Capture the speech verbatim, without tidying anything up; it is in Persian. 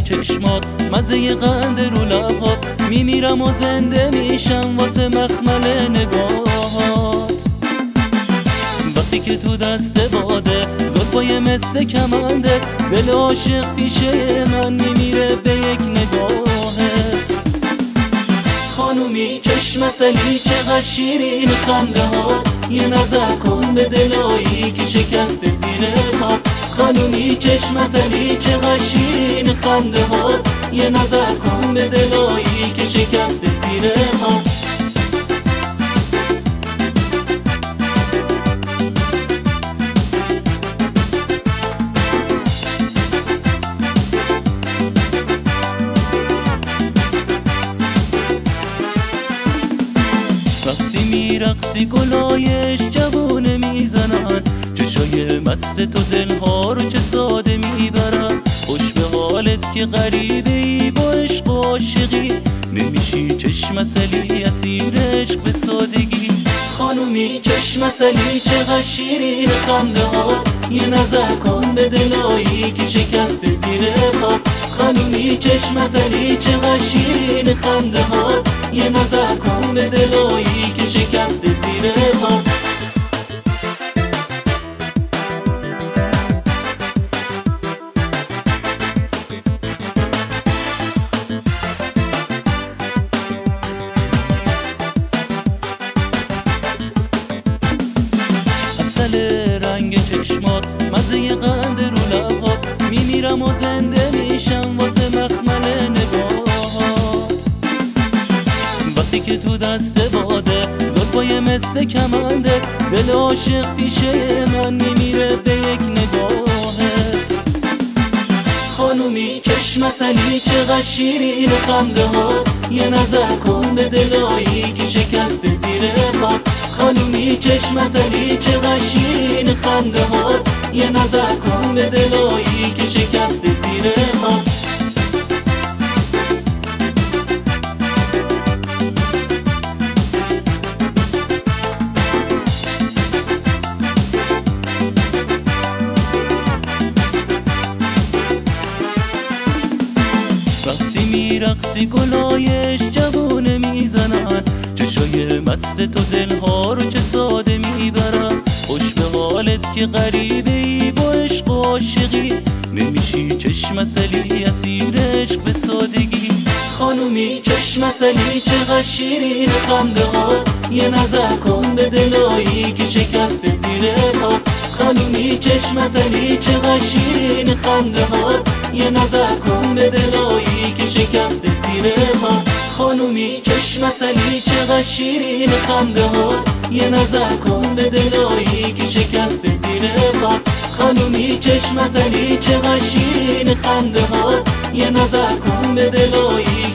چشمات، مزه قند رو لبات، میمیرم و زنده میشم واسه مخمل نگاهات. وقتی که تو دست باده زلفای مثل کمنده، دل عاشق پیشه من میمیره به یک نگاهت. خانومی چشم سلی چقدر شیرین خنده ها، یه نظر کن به دلایی که شکست زیر پا. خانومی چشم سلی چقدر شیرین خنده ها، یه نظر کن به دلایی که شکست زیر پا. وقتی میرقصی گلایش جوونه میزنن، چشای مست تو دلها رو چه ساده میبرن. خوش به حالت که غریبه ای با عشق و عاشقی، نمیشی چشم سلی اسیر عشق به سادگی. خانومی چشم سلی چقدر شیرین خنده ها، یه نظر کن به دلایی که شکست زیر پا. خانومی چشم سلی چقدر شیرین خنده ها، یه نظر کن به دلایی که شکست زیر پا. رنگ چشمات، مزه قند رو لبات، میمیرم و زنده میشم واسه مخمل نگاهات. وقتی که تو دست باده زلفای مثل کمنده، دل عاشق پیشه من میمیره به یک نگاهت. خانومی چشم سلی چقدر شیرین خنده ها، یه نظر کن به دلایی که شکست زیر پا. خانومی چشم سلی چقدر شیرین خنده ها، یه نظر کن به دلایی که شکست زیر پا. وقتی میرقصی گلایش جوونه میزنن، چشای مست تو دلها رو چه ساده میبرن. خوش به حالت که غریبه ای با عشق و عاشقی، نمیشی چشم سلی اسیر عشق به سادگی. خانومی چشم سلی چقدر شیرین خنده ها، یه نظر کن به دلایی که شکست زیر پا. خانومی چشم سلی چقدر شیرین خنده ها، یه نظر کن به دلایی که شکست زیر پا. خانومی چشم سلی چقدر شیرین خنده ها، یه نظر کن به دلایی که شکست زیر پا. خانومی چشم سلی چقدر شیرین خنده ها، یه نظر کن به دلایی